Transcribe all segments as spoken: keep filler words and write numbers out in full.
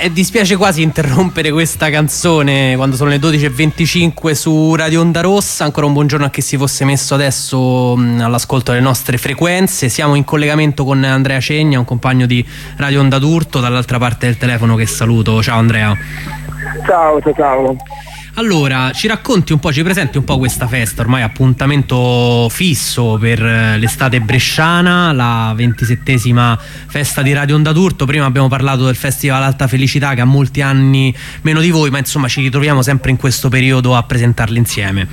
Beh, dispiace quasi interrompere questa canzone quando sono le dodici e venticinque su Radio Onda Rossa. Ancora un buongiorno a chi si fosse messo adesso mh, all'ascolto delle nostre frequenze. Siamo in collegamento con Andrea Cegna, un compagno di Radio Onda d'Urto, dall'altra parte del telefono, che saluto. Ciao Andrea. Ciao, ciao, ciao. Allora, ci racconti un po', ci presenti un po' questa festa, ormai appuntamento fisso per l'estate bresciana, la ventisettesima festa di Radio Onda d'Urto. Prima abbiamo parlato del Festival Alta Felicità, che ha molti anni meno di voi, ma insomma ci ritroviamo sempre in questo periodo a presentarli insieme.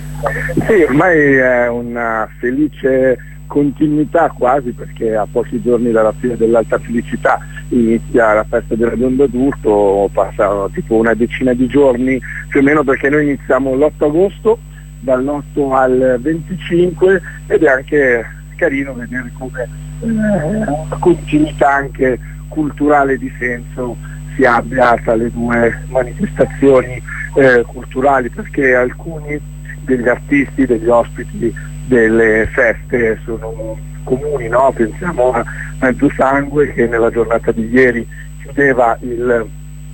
Sì, ormai è una felice continuità quasi, perché a pochi giorni dalla fine dell'Alta Felicità inizia la festa di Radio Onda d'Urto, passano tipo una decina di giorni più o meno, perché noi iniziamo l'otto agosto, dall'otto al venticinque, ed è anche carino vedere come eh, una continuità anche culturale di senso si abbia tra le due manifestazioni eh, culturali, perché alcuni degli artisti, degli ospiti delle feste sono comuni, no? Pensiamo a Mezzo Sangue, che nella giornata di ieri chiudeva il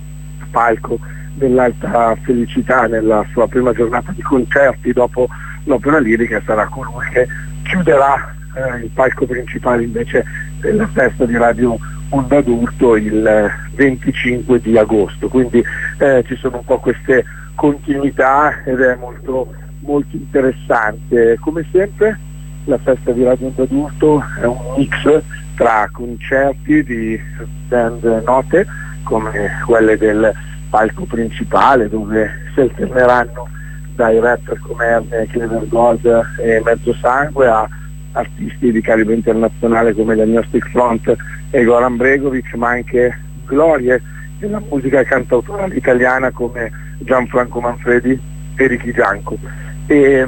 palco dell'Alta Felicità nella sua prima giornata di concerti dopo l'opera lirica. Sarà colui che chiuderà eh, il palco principale invece della festa di Radio Onda d'Urto il venticinque di agosto, quindi eh, ci sono un po' queste continuità ed è molto molto interessante. Come sempre la festa di Radio Onda d'Urto è un mix tra concerti di band note come quelle del palco principale, dove si alterneranno dai rapper come Erne, Clever Gold e Mezzo Sangue a artisti di calibro internazionale come gli Agnostic Front e Goran Bregovic, ma anche glorie della musica cantautorale italiana come Gianfranco Manfredi e Ricky Gianco. E,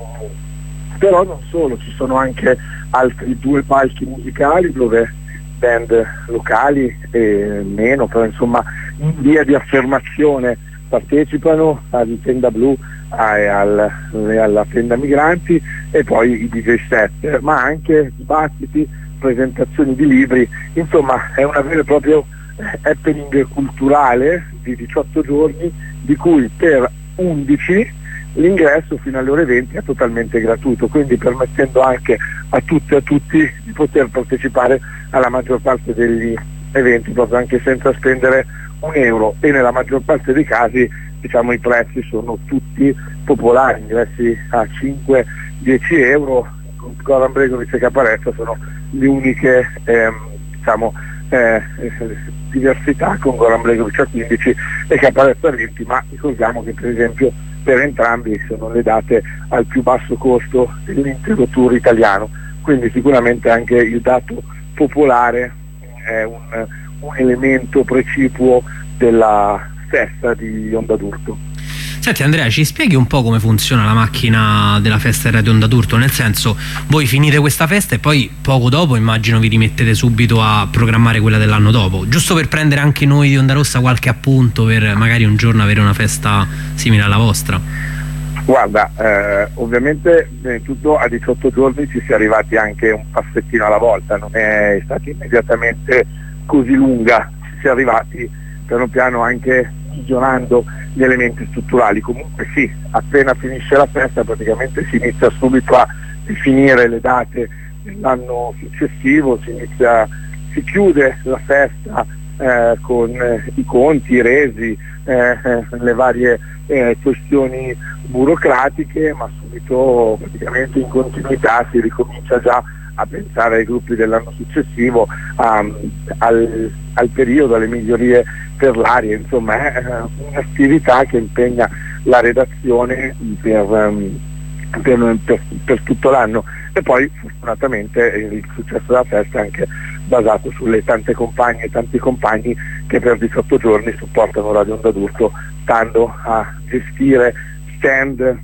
però non solo, ci sono anche altri due palchi musicali dove band locali e meno, però insomma in via di affermazione partecipano, alla Tenda Blu e al, alla Tenda Migranti, e poi i D J set, ma anche dibattiti, presentazioni di libri. Insomma è una vera e propria happening culturale di diciotto giorni, di cui per undici l'ingresso fino alle ore venti è totalmente gratuito, quindi permettendo anche a tutte e a tutti di poter partecipare alla maggior parte degli eventi proprio anche senza spendere un euro, e nella maggior parte dei casi diciamo i prezzi sono tutti popolari, ingressi a cinque dieci euro. Con Goran Bregovic e Caparezza sono le uniche ehm, diciamo eh, diversità, con Goran Bregovic a quindici e Caparezza a venti, ma ricordiamo che per esempio per entrambi sono le date al più basso costo dell'intero tour italiano, quindi sicuramente anche il dato popolare è un, un elemento precipuo della festa di Onda d'Urto. Senti Andrea, ci spieghi un po' come funziona la macchina della festa di Radio Onda d'Urto? Nel senso, voi finite questa festa e poi poco dopo immagino vi rimettete subito a programmare quella dell'anno dopo, giusto per prendere anche noi di Onda Rossa qualche appunto per magari un giorno avere una festa simile alla vostra. Guarda, eh, ovviamente eh, tutto a diciotto giorni ci si è arrivati anche un passettino alla volta, non è stata immediatamente così lunga, ci si è arrivati piano piano anche migliorando gli elementi strutturali. Comunque sì, appena finisce la festa praticamente si inizia subito a definire le date dell'anno successivo, si inizia, si chiude la festa eh, con eh, i conti, i resi, eh, le varie eh, questioni burocratiche, ma subito praticamente in continuità si ricomincia già a pensare ai gruppi dell'anno successivo, um, al, al periodo, alle migliorie per l'aria. Insomma è un'attività che impegna la redazione per, um, per, per, per tutto l'anno, e poi fortunatamente il successo della festa è anche basato sulle tante compagne e tanti compagni che per diciotto giorni supportano Radio Onda d'Urto, stando a gestire stand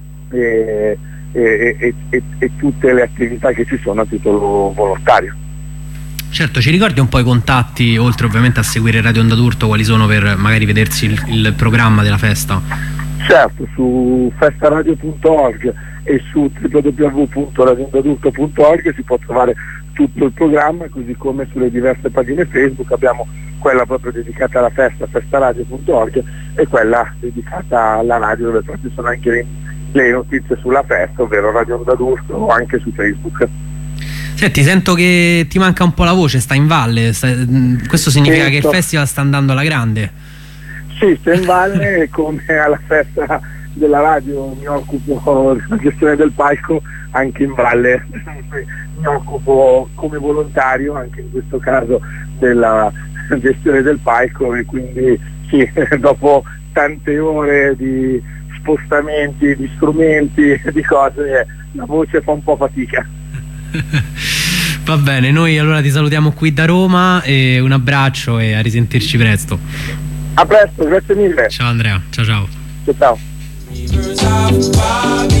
e E, e, e, e tutte le attività che ci sono a titolo volontario. Certo, ci ricordi un po' i contatti, oltre ovviamente a seguire Radio Onda d'Urto, quali sono per magari vedersi il, il programma della festa? Certo, su festaradio punto org e su w w w punto radio onda d'urto punto org si può trovare tutto il programma, così come sulle diverse pagine Facebook abbiamo quella proprio dedicata alla festa, festaradio punto org, e quella dedicata alla radio, dove proprio sono anche le, le notizie sulla festa, ovvero Radio Onda d'Urto, o anche su Facebook. Senti, sento che ti manca un po' la voce, sta in valle, sta, questo significa sì, che sto... il festival sta andando alla grande? Sì, sto in valle, come alla festa della radio mi occupo della gestione del palco, anche in valle mi occupo come volontario, anche in questo caso, della gestione del palco, e quindi sì, dopo tante ore di spostamenti, di strumenti, di cose, la voce fa un po' fatica. Va bene, noi allora ti salutiamo qui da Roma, e un abbraccio e a risentirci presto. A presto, grazie mille. Ciao Andrea, ciao ciao. Ciao ciao.